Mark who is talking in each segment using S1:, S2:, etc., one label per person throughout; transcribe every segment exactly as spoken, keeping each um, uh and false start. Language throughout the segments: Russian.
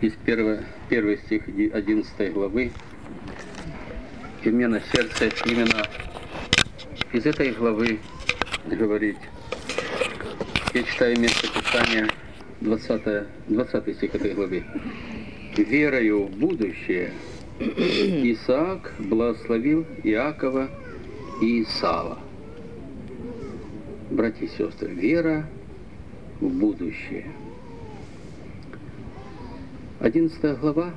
S1: из первого, первый стих одиннадцатой главы. И мне на сердце именно из этой главы говорить. Я читаю место Писания, двадцатый стих этой главы. «Верою в будущее Исаак благословил Иакова и Исава». Братья и сестры, вера в будущее. Одиннадцатая глава,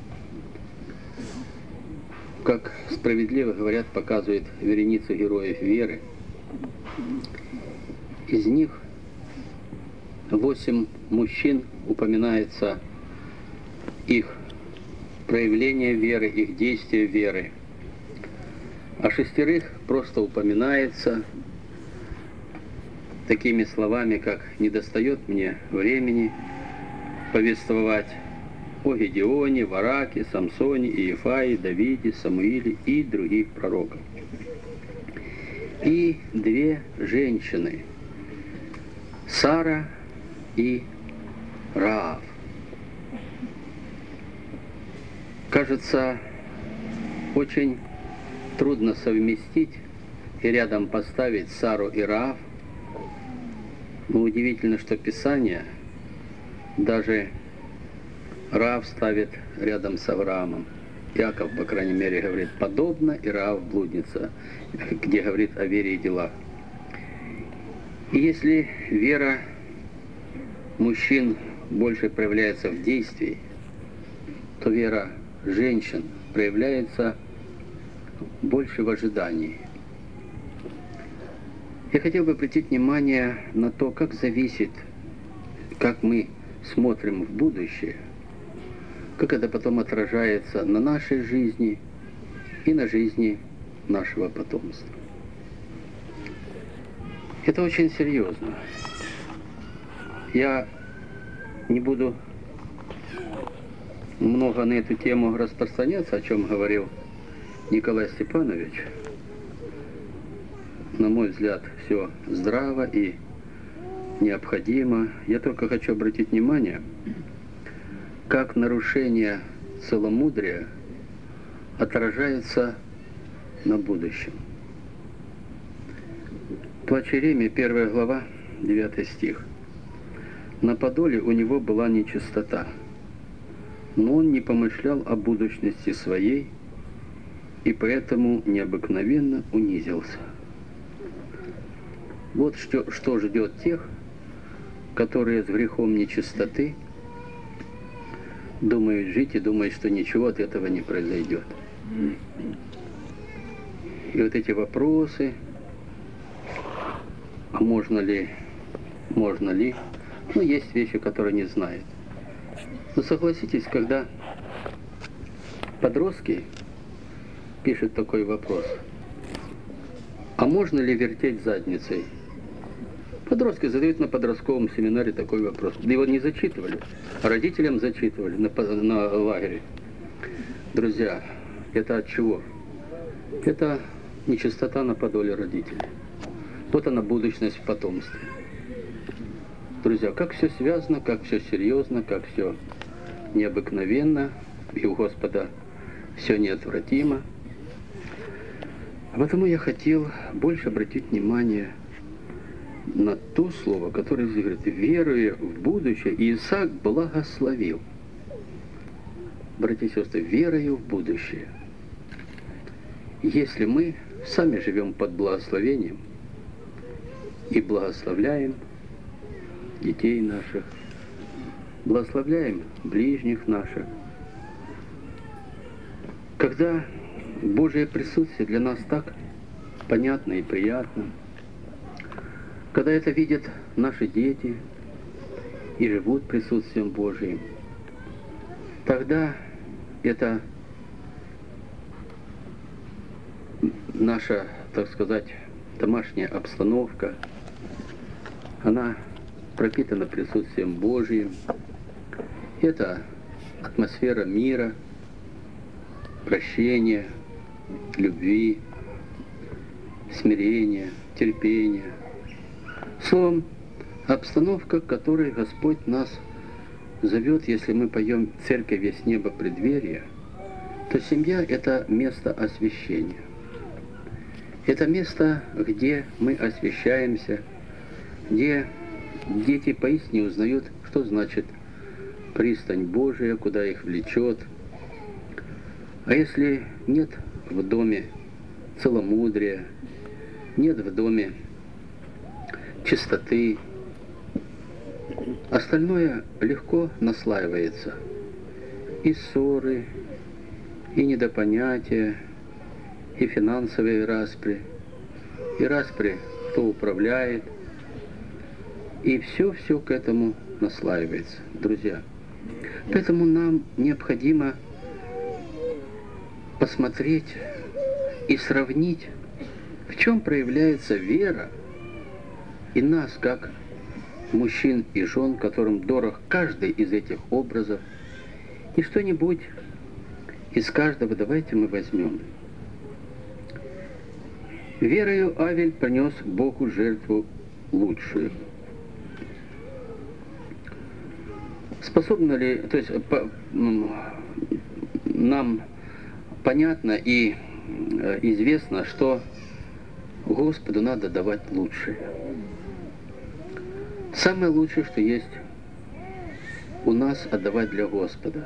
S1: как справедливо говорят, показывает вереницу героев веры. Из них восемь мужчин упоминается их проявление веры, их действие веры. А шестерых просто упоминается такими словами, как «недостает мне времени повествовать о Гедеоне, Вараке, Самсоне, Иефае, Давиде, Самуиле и других пророков». И две женщины, Сара и Раав. Кажется, очень трудно совместить и рядом поставить Сару и Раав. Но удивительно, что Писание даже Раав ставит рядом с Авраамом. Иаков, по крайней мере, говорит, подобно и Раав блудница, где говорит о вере и делах. И если вера мужчин больше проявляется в действии, то вера женщин проявляется больше в ожидании. Я хотел бы обратить внимание на то, как зависит, как мы смотрим в будущее, как это потом отражается на нашей жизни и на жизни нашего потомства. Это очень серьезно. Я не буду много на эту тему распространяться, о чем говорил Николай Степанович. На мой взгляд, все здраво и необходимо. Я только хочу обратить внимание, как нарушение целомудрия отражается на будущем. Плач Иеремии, первая глава, девятый стих. «На подоле у него была нечистота, но он не помышлял о будущности своей, и поэтому необыкновенно унизился». Вот что, что ждет тех, которые с грехом нечистоты думают жить и думают, что ничего от этого не произойдет. И вот эти вопросы, а можно ли, можно ли, ну, есть вещи, которые не знают. Но согласитесь, когда подростки пишут такой вопрос, а можно ли вертеть задницей? Подростки задают на подростковом семинаре такой вопрос. Его не зачитывали, а родителям зачитывали на, на лагере. Друзья, это от чего? Это нечистота на подоле родителей. Вот она, будущность в потомстве. Друзья, как все связано, как все серьезно, как все необыкновенно, и у Господа все неотвратимо. А потому я хотел больше обратить внимание на то слово, которое здесь говорит, веруя в будущее, Исаак благословил. Братья и сестры, верою в будущее. Если мы сами живем под благословением и благословляем детей наших, благословляем ближних наших, когда Божие присутствие для нас так понятно и приятно, когда это видят наши дети и живут присутствием Божиим, тогда это наша, так сказать, домашняя обстановка, она пропитана присутствием Божиим. Это атмосфера мира, прощения, любви, смирения, терпения. Словом, обстановка, в которой Господь нас зовет, если мы поем «Церковь есть небо преддверия», то семья – это место освящения. Это место, где мы освящаемся, где дети поистине узнают, что значит пристань Божия, куда их влечет. А если нет в доме целомудрия, нет в доме чистоты, остальное легко наслаивается. И ссоры, и недопонятия, и финансовые распри, и распри, кто управляет. И все-все к этому наслаивается, друзья. Поэтому нам необходимо посмотреть и сравнить, в чем проявляется вера, и нас, как мужчин и жен, которым дорог каждый из этих образов, и что-нибудь из каждого давайте мы возьмем. Верою Авель принес Богу жертву лучшую. Способно ли, то есть по, нам понятно и известно, что Господу надо давать лучшее. Самое лучшее, что есть у нас, отдавать для Господа.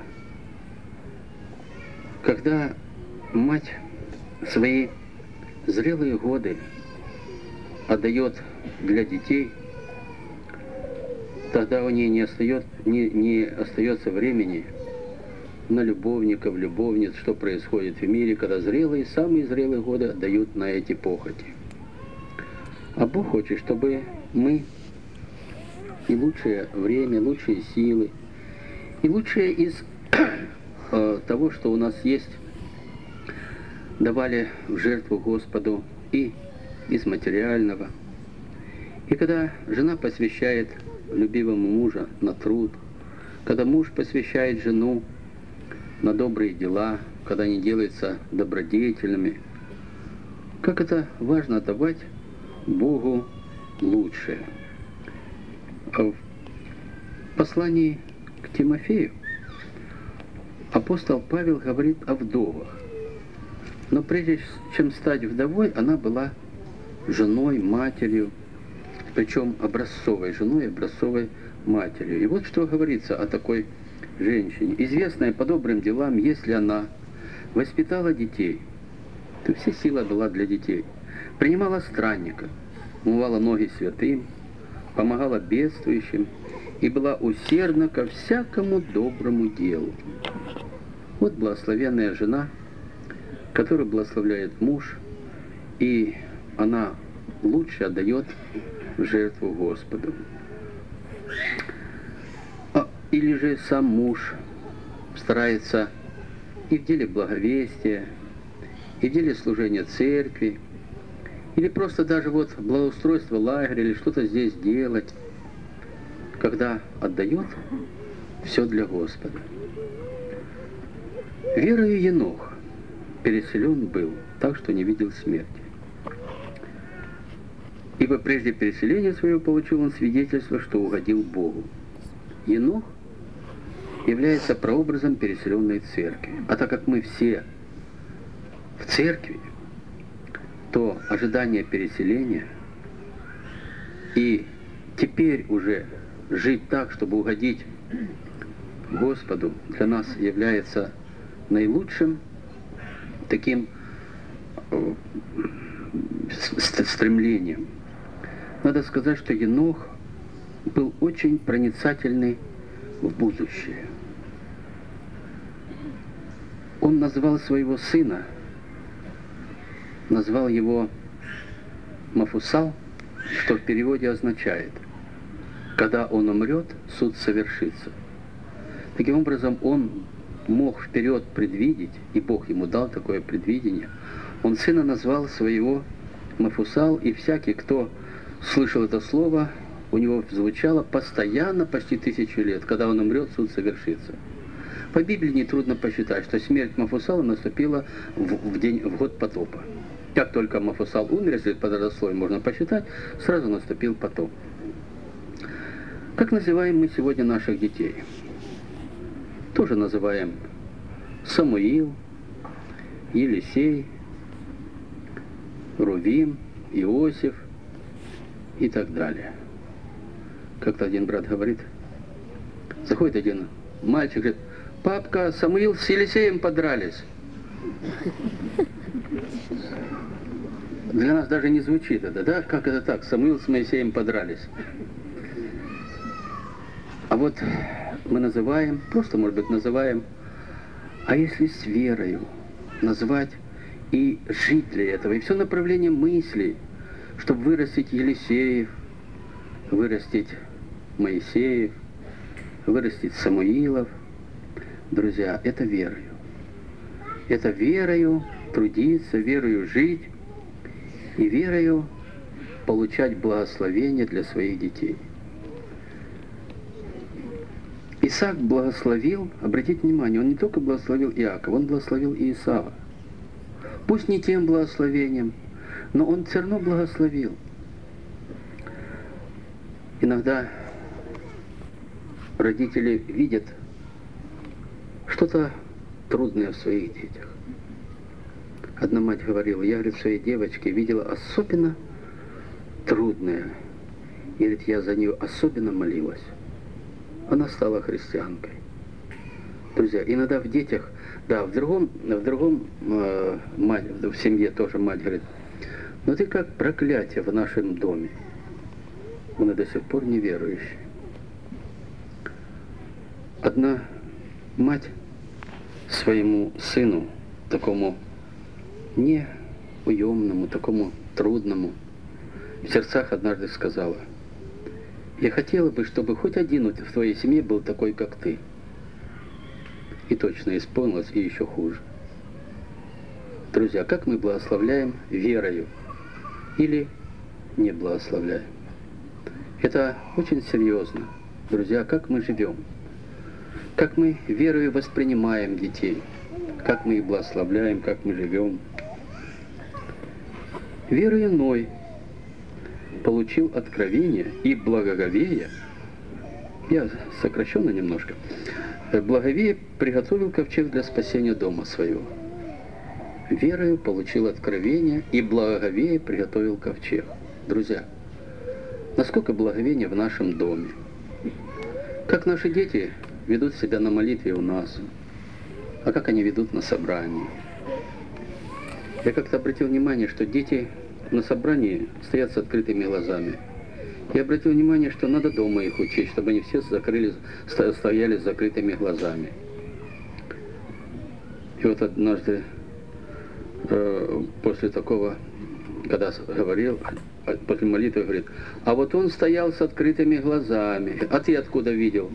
S1: Когда мать свои зрелые годы отдает для детей, тогда у нее не остается, не, не остается времени на любовников, любовниц, что происходит в мире, когда зрелые, самые зрелые годы отдают на эти похоти. А Бог хочет, чтобы мы и лучшее время, лучшие силы, и лучшее из э, того, что у нас есть, давали в жертву Господу и из материального. И когда жена посвящает любимого мужа на труд, когда муж посвящает жену на добрые дела, когда они делаются добродетельными, как это важно давать Богу лучшее. В послании к Тимофею апостол Павел говорит о вдовах. Но прежде чем стать вдовой, она была женой, матерью, причем образцовой женой, образцовой матерью. И вот что говорится о такой женщине. Известная по добрым делам, если она воспитала детей, то вся сила была для детей. Принимала странника, умывала ноги святым, помогала бедствующим и была усердна ко всякому доброму делу. Вот благословенная жена, которую благословляет муж, и она лучше отдает в жертву Господу. А, или же сам муж старается и в деле благовестия, и в деле служения церкви, или просто даже вот благоустройство лагеря, или что-то здесь делать, когда отдает все для Господа. Верою Енох переселен был, так что не видел смерти. Ибо прежде переселения своего получил он свидетельство, что угодил Богу. Енох является прообразом переселенной церкви. А так как мы все в церкви, то ожидание переселения и теперь уже жить так, чтобы угодить Господу, для нас является наилучшим таким стремлением. Надо сказать, что Енох был очень проницательный в будущее. Он назвал своего сына, назвал его Мафусал, что в переводе означает «когда он умрет, суд совершится». Таким образом, он мог вперед предвидеть, и Бог ему дал такое предвидение. Он сына назвал своего Мафусал, и всякий, кто слышал это слово, у него звучало постоянно почти тысячу лет. Когда он умрет, суд совершится. По Библии нетрудно посчитать, что смерть Мафусала наступила в, в, день, в год потопа. Как только Мафусал умер, если по родословию можно посчитать, сразу наступил потоп. Как называем мы сегодня наших детей? тоже называем Самуил, Елисей, Рувим, Иосиф и так далее. Как-то один брат говорит, заходит один мальчик, говорит, папка, Самуил с Елисеем подрались. Для нас даже не звучит это, да? Как это так? Самуил с Моисеем подрались. А вот мы называем, просто, может быть, называем, а если с верою назвать и жить для этого, и все направление мыслей, чтобы вырастить Елисеев, вырастить Моисеев, вырастить Самуилов, друзья, это верою. Это верою трудиться, верою жить и верою получать благословение для своих детей. Исаак благословил, обратите внимание, он не только благословил Иакова, он благословил и Исава. Пусть не тем благословением, но он все равно благословил. Иногда родители видят что-то трудное в своих детях. Одна мать говорила, я, говорит, своей девочке видела особенно трудное. И, говорит, я за нее особенно молилась. Она стала христианкой. Друзья, иногда в детях, да, в другом, в другом э, мать, в семье тоже мать говорит, но ты как проклятие в нашем доме. Он и до сих пор неверующий. Одна мать своему сыну, такому неуемному, такому трудному, в сердцах однажды сказала, я хотела бы, чтобы хоть один в твоей семье был такой, как ты. И точно исполнилось, и еще хуже. Друзья, как мы благословляем верою или не благословляем? Это очень серьезно. Друзья, как мы живем? Как мы верою воспринимаем детей? Как мы их благословляем, как мы живем? Верою Ной получил откровение и благоговея, я сокращенно немножко, благовея приготовил ковчег для спасения дома своего. Верою получил откровение и благоговея приготовил ковчег. Друзья, насколько благовения в нашем доме? Как наши дети ведут себя на молитве у нас? А как они ведут на собрании? Я как-то обратил внимание, что дети на собрании стоят с открытыми глазами. Я обратил внимание, что надо дома их учить, чтобы они все закрыли, стояли с закрытыми глазами. И вот однажды, э, после такого, когда говорил, после молитвы говорит, а вот он стоял с открытыми глазами, а ты откуда видел?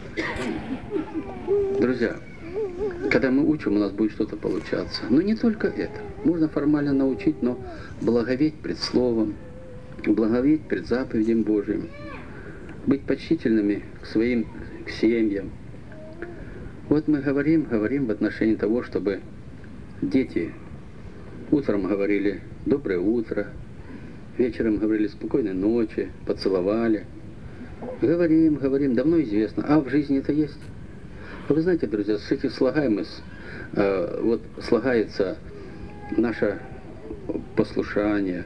S1: Друзья, когда мы учим, у нас будет что-то получаться. Но не только это. Можно формально научить, но благоветь пред Словом, благоветь пред заповедям Божьим, быть почтительными к своим к семьям. Вот мы говорим, говорим в отношении того, чтобы дети утром говорили «доброе утро», вечером говорили «спокойной ночи», поцеловали. Говорим, говорим, давно известно. А в жизни это есть? Вы знаете, друзья, с этих слагаемых, э, вот слагается наше послушание.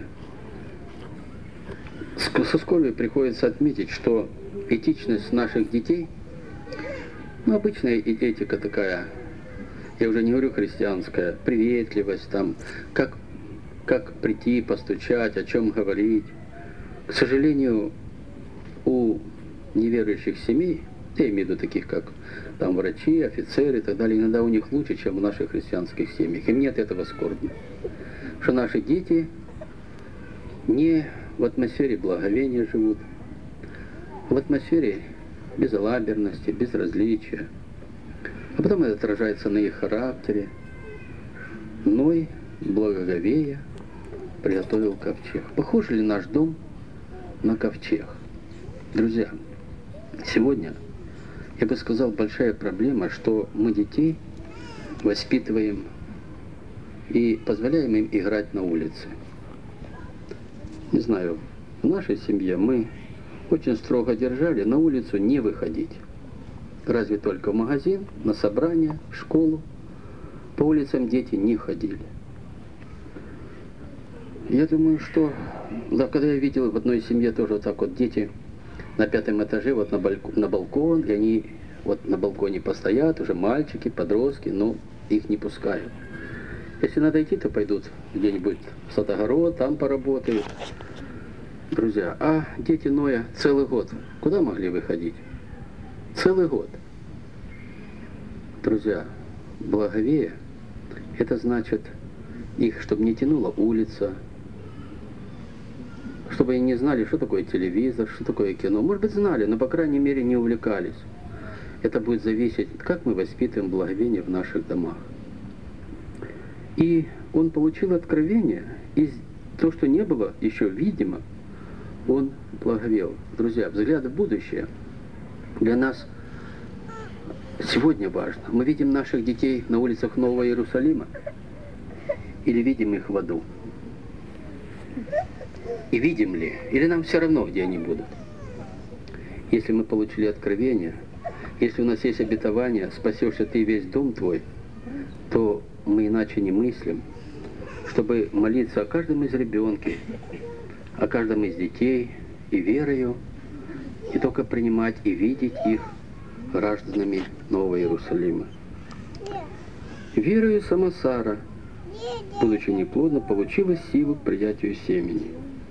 S1: Со скорбью приходится отметить, что этичность наших детей, ну, обычная этика такая, я уже не говорю христианская, приветливость, там, как, как прийти, постучать, о чем говорить. К сожалению, у неверующих семей, я имею в виду таких, как там врачи, офицеры и так далее, иногда у них лучше, чем в наших христианских семьях. Им нет этого скорбно. Что наши дети не в атмосфере благовения живут, а в атмосфере безалаберности, безразличия. А потом это отражается на их характере. Ной, благоговея, приготовил ковчег. Похож ли наш дом на ковчег? Друзья, сегодня, я бы сказал, большая проблема, что мы детей воспитываем и позволяем им играть на улице. Не знаю, в нашей семье мы очень строго держали на улицу не выходить. разве только в магазин, на собрание, в школу. По улицам дети не ходили. Я думаю, что, да, когда я видел в одной семье тоже вот так вот дети на пятом этаже, вот на балкон, на балкон, и они вот на балконе постоят, уже мальчики, подростки, но их не пускают. Если надо идти, то пойдут где-нибудь в сад-огород, там поработают. Друзья, а дети Ноя целый год куда могли выходить? Целый год. Друзья, благовея, это значит их, чтобы не тянула улица, чтобы они не знали, что такое телевизор, что такое кино. Может быть, знали, но, по крайней мере, не увлекались. Это будет зависеть, как мы воспитываем благовение в наших домах. И он получил откровение, и то, что не было еще видимо, он благовел. Друзья, взгляд в будущее для нас сегодня важно. Мы видим наших детей на улицах Нового Иерусалима или видим их в аду? И видим ли? Или нам все равно, где они будут? Если мы получили откровение, если у нас есть обетование, спасешься ты весь дом твой, то мы иначе не мыслим, чтобы молиться о каждом из ребенке, о каждом из детей, и верою, и только принимать и видеть их гражданами Нового Иерусалима. Верою сама Сара, будучи неплодна, получила силу к принятию семени.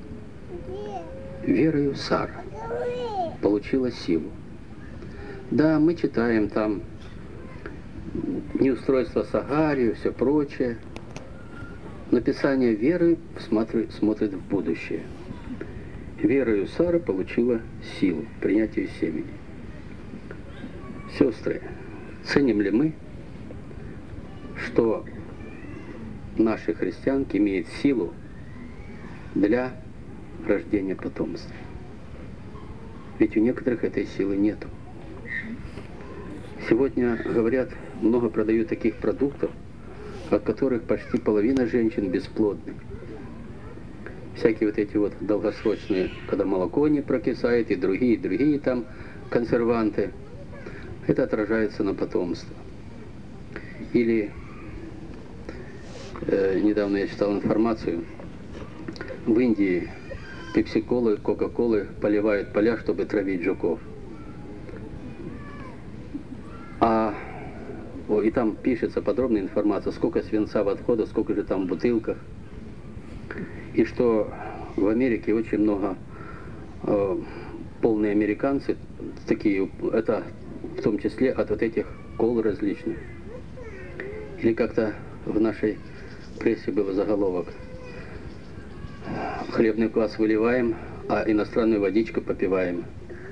S1: Верою Сара получила силу. Да, мы читаем там неустройство с Агарью, все прочее. Но Писание веры смотрит, смотрит в будущее. Верою Сара получила силу к принятию семени. Сестры, ценим ли мы, что наши христианки имеют силу для рождения потомства? Ведь у некоторых этой силы нету. Сегодня, говорят, много продают таких продуктов, от которых почти половина женщин бесплодны. Всякие вот эти вот долгосрочные, когда молоко не прокисает, и другие, другие там консерванты. Это отражается на потомство. Или э, недавно я читал информацию, в Индии пепси-колы, кока-колы поливают поля, чтобы травить жуков. А о, и там пишется подробная информация, сколько свинца в отходах, сколько же там в бутылках. И что в Америке очень много э, полные американцы, такие, это в том числе от вот этих кол различных. Или как-то в нашей прессе был заголовок: хлебный квас выливаем, а иностранную водичку попиваем.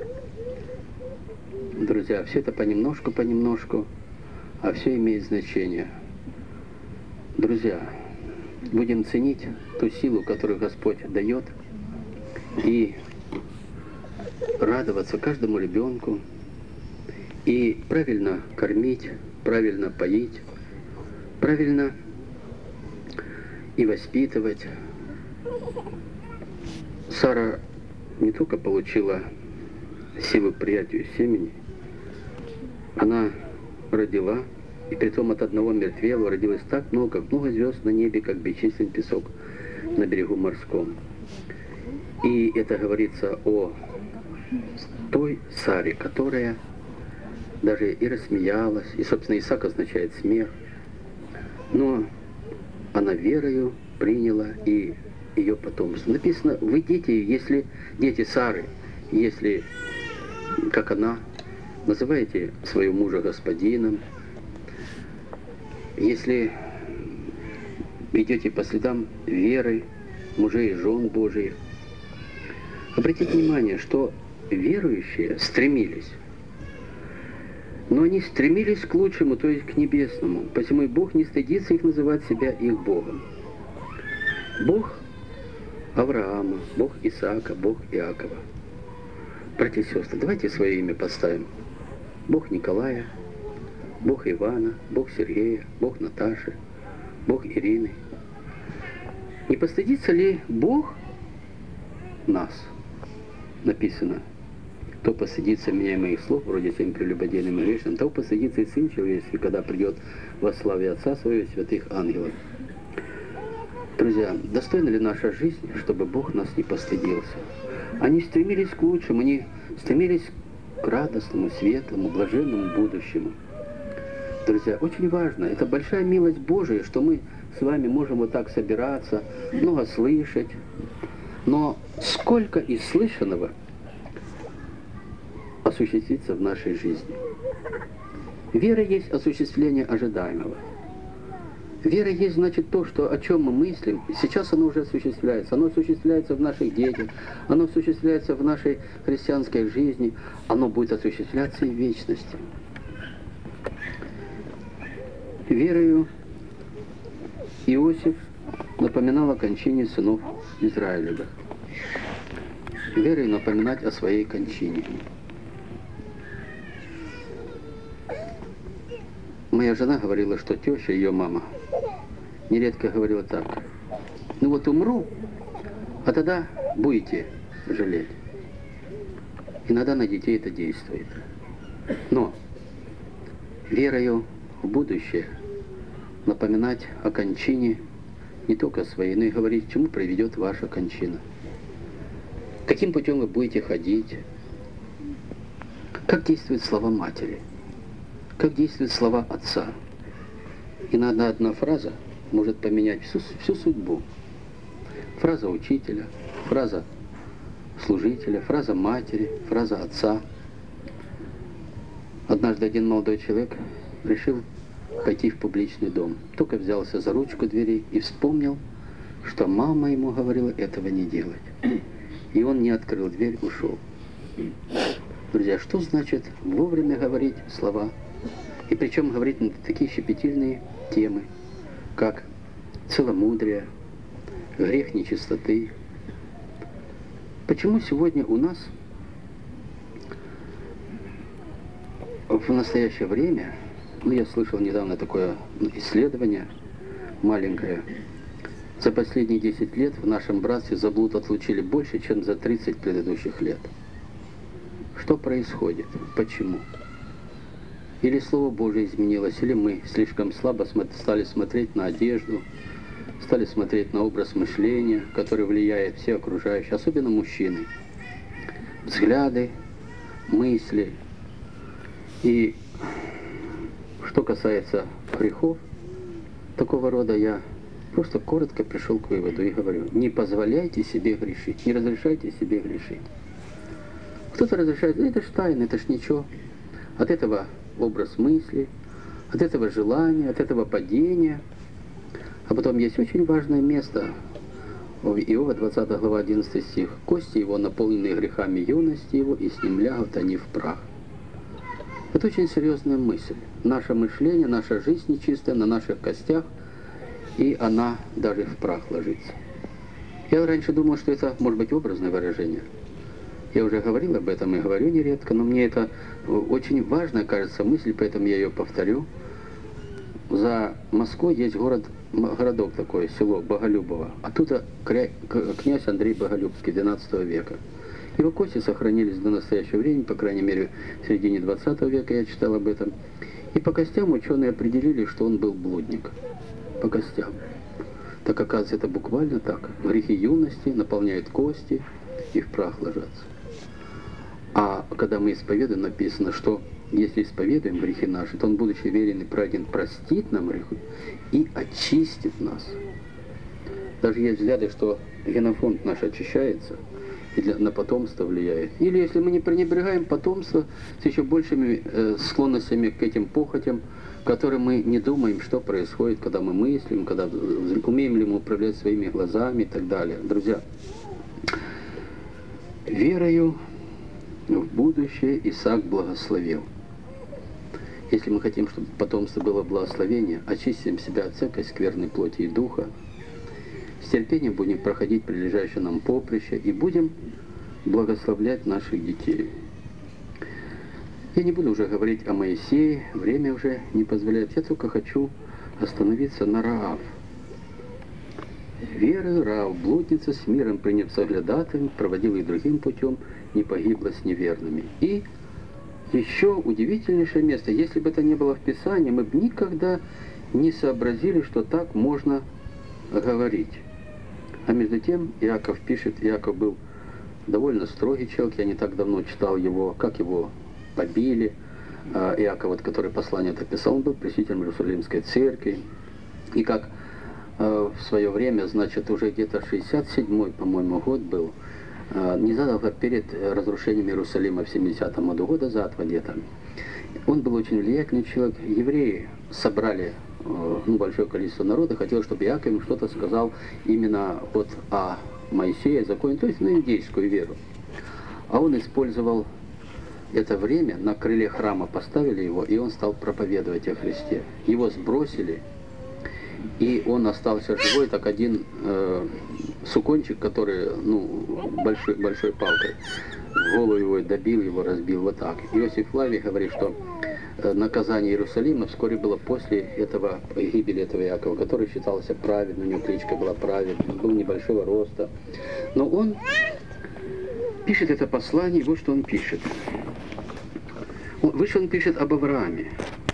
S1: Друзья, все это понемножку, понемножку, а все имеет значение. Друзья, будем ценить ту силу, которую Господь дает, и радоваться каждому ребенку, и правильно кормить, правильно поить, правильно и воспитывать. Сара не только получила силу к принятию семени, она родила, и притом от одного мертвела родилось так много, как много звезд на небе, как бесчислен песок на берегу морском. И это говорится о той Саре, которая даже и рассмеялась, и, собственно, Исаак означает смех, но она верою приняла и ее потомство. Написано, вы дети, если дети Сары, если, как она, называете своего мужа господином, если идете по следам веры мужей и жен Божиих. Обратите внимание, что верующие стремились, но они стремились к лучшему, то есть к небесному. Посему и Бог не стыдится их называть себя их Богом. Бог Авраама, Бог Исаака, Бог Иакова. Братья и сестры, давайте свое имя поставим. Бог Николая, Бог Ивана, Бог Сергея, Бог Наташи, Бог Ирины. Не постыдится ли Бог нас? Написано, То постыдится меня и моих слов, вроде всем прелюбодейным и грешным, то постыдится и Сын Человеческий, когда придет во славе Отца Своего и святых ангелов. Друзья, достойна ли наша жизнь, чтобы Бог нас не постыдился? Они стремились к лучшему, они стремились к радостному, светлому, блаженному будущему. Друзья, очень важно, это большая милость Божия, что мы с вами можем вот так собираться, много слышать. Но сколько из слышанного осуществится в нашей жизни? Вера есть осуществление ожидаемого. Вера есть, значит, то, что, о чем мы мыслим. Сейчас оно уже осуществляется. Оно осуществляется в наших детях, оно осуществляется в нашей христианской жизни, оно будет осуществляться и в вечности. Верою Иосиф напоминал о кончине сынов Израилевых. Верою напоминать о своей кончине. Моя жена говорила, что теща, ее мама, нередко говорила так: ну вот умру, а тогда будете жалеть. Иногда на детей это действует. Но верою в будущее напоминать о кончине не только своей, но и говорить, к чему приведет ваша кончина. Каким путем вы будете ходить. Как действуют слова матери. Как действуют слова отца. Иногда одна фраза может поменять всю, всю судьбу. Фраза учителя, фраза служителя, фраза матери, фраза отца. Однажды один молодой человек решил пойти в публичный дом. Только взялся за ручку двери и вспомнил, что мама ему говорила этого не делать. И он не открыл дверь, ушел. Друзья, что значит вовремя говорить слова? И причем говорить на такие щепетильные темы, как целомудрие, грех нечистоты. Почему сегодня у нас в настоящее время, ну я слышал недавно такое исследование маленькое, за последние десять лет в нашем братстве за блуд отлучили больше, чем за тридцать предыдущих лет. Что происходит? Почему? Или Слово Божие изменилось, или мы слишком слабо стали смотреть на одежду, стали смотреть на образ мышления, который влияет все окружающие, особенно мужчины. Взгляды, мысли. И что касается грехов, такого рода я просто коротко пришел к выводу и говорю: не позволяйте себе грешить, не разрешайте себе грешить. Кто-то разрешает: это ж тайна, это ж ничего. От этого образ мысли, от этого желания, от этого падения. А потом есть очень важное место. Иова, двадцатая глава, одиннадцатый стих. «Кости его, наполненные грехами юности его, и с ним лягут они в прах». Это очень серьезная мысль. Наше мышление, наша жизнь нечистая на наших костях, и она даже в прах ложится. Я раньше думал, что это может быть образное выражение. Я уже говорил об этом и говорю нередко, но мне это очень важная, кажется, мысль, поэтому я ее повторю. За Москвой есть город, городок такой, село Боголюбово. Оттуда князь Андрей Боголюбский двенадцатого века. Его кости сохранились до настоящего времени, по крайней мере, в середине двадцатого века я читал об этом. И по костям ученые определили, что он был блудник. По костям. Так оказывается, это буквально так. Грехи юности наполняют кости и в прах ложатся. А когда мы исповедуем, написано, что если исповедуем грехи наши, то Он, будучи верен и праведен, простит нам грехи и очистит нас. Даже есть взгляды, что генофонд наш очищается и для, на потомство влияет. Или если мы не пренебрегаем потомство с еще большими э, склонностями к этим похотям, которым мы не думаем, что происходит, когда мы мыслим, когда умеем ли мы управлять своими глазами и так далее. Друзья, верою в будущее Исаак благословил. Если мы хотим, чтобы потомство было благословение, очистим себя от всякой скверной плоти и духа, с терпением будем проходить прилежащее нам поприще и будем благословлять наших детей. Я не буду уже говорить о Моисее, время уже не позволяет. Я только хочу остановиться на Раав. Верою Раав, блудница, с миром приняв соглядатым, проводила их другим путем, не погибла с неверными. И еще удивительнейшее место, если бы это не было в Писании, мы бы никогда не сообразили, что так можно говорить. А между тем Иаков пишет, Иаков был довольно строгий человек, я не так давно читал его, как его побили. Иаков, вот, который послание это писал, он был пресвитером Иерусалимской церкви. И как в свое время, значит, уже где-то шестьдесят седьмой, по-моему, год был, незадолго перед разрушением Иерусалима в семидесятом году, года за два где-то. Он был очень влиятельный человек. Евреи собрали ну, большое количество народа, хотел, чтобы Иаков им что-то сказал именно вот о Моисее, законе, то есть на иудейскую веру. А он использовал это время, на крыле храма поставили его, и он стал проповедовать о Христе. Его сбросили, и он остался живой, так один э, сукончик, который, ну, большой, большой палкой, в голову его добил, его разбил, вот так. Иосиф Флавий говорит, что э, наказание Иерусалима вскоре было после этого, гибели этого Иакова, который считался праведным, у него кличка была праведным, был небольшого роста. Но он пишет это послание, и вот что он пишет. Выше он пишет об Аврааме,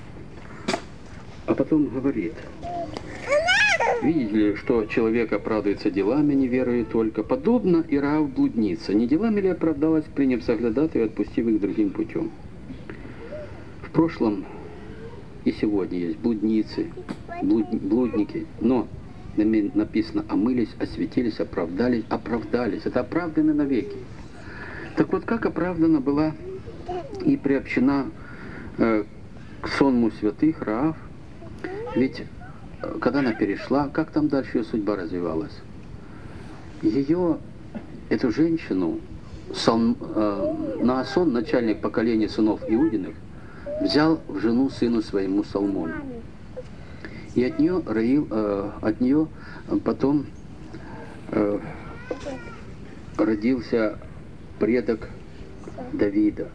S1: а потом говорит: видите ли, что человек оправдывается делами, не веруя только, подобно и Раав блудница, не делами ли оправдалась, приняв соглядатых и отпустив их другим путем? В прошлом и сегодня есть блудницы, блуд, блудники, но написано: омылись, осветились, оправдались, оправдались. Это оправданы навеки. Так вот, как оправдана была и приобщена э, к сонму святых Раав? Ведь когда она перешла, как там дальше ее судьба развивалась? Ее, эту женщину, Сал, э, Наасон, начальник поколения сынов Иудиных, взял в жену сыну своему Салмону. И от нее, роил, э, от нее потом э, родился предок Давида,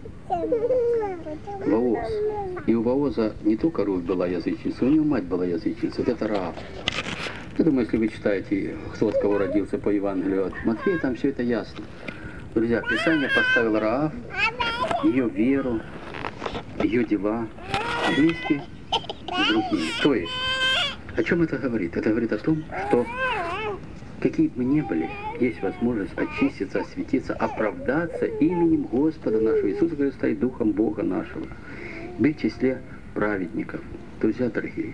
S1: Вооз. И у Вооза не только Руфь была язычницей, у него мать была язычницей. Вот это Раав. Я думаю, если вы читаете, кто от кого родился по Евангелию от Матфея, там все это ясно. Друзья, Писание поставило Раав, ее веру, ее дела вместе с другими. То есть, о чем это говорит? Это говорит о том, что какие бы мы ни были, есть возможность очиститься, осветиться, оправдаться именем Господа нашего Иисуса Христа и Духом Бога нашего. Быть в числе праведников. Друзья дорогие,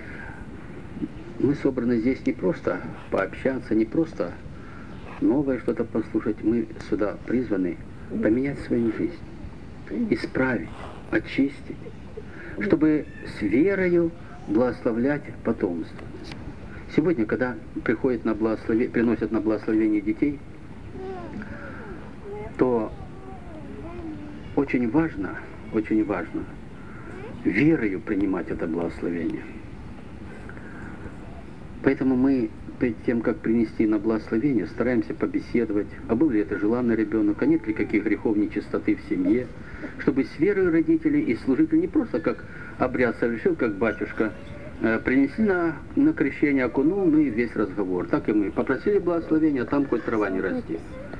S1: мы собраны здесь не просто пообщаться, не просто новое что-то послушать. Мы сюда призваны поменять свою жизнь, исправить, очистить, чтобы с верою благословлять потомство. Сегодня, когда приходят на благословение, приносят на благословение детей, то очень важно, очень важно верою принимать это благословение. Поэтому мы перед тем, как принести на благословение, стараемся побеседовать, а был ли это желанный ребенок, а нет ли каких грехов нечистоты в семье, чтобы с верой родителей и служителей не просто как обряд совершил, как батюшка, принесли на, на крещение, окунул, ну и весь разговор. Так и мы попросили благословения, а там хоть трава не растет.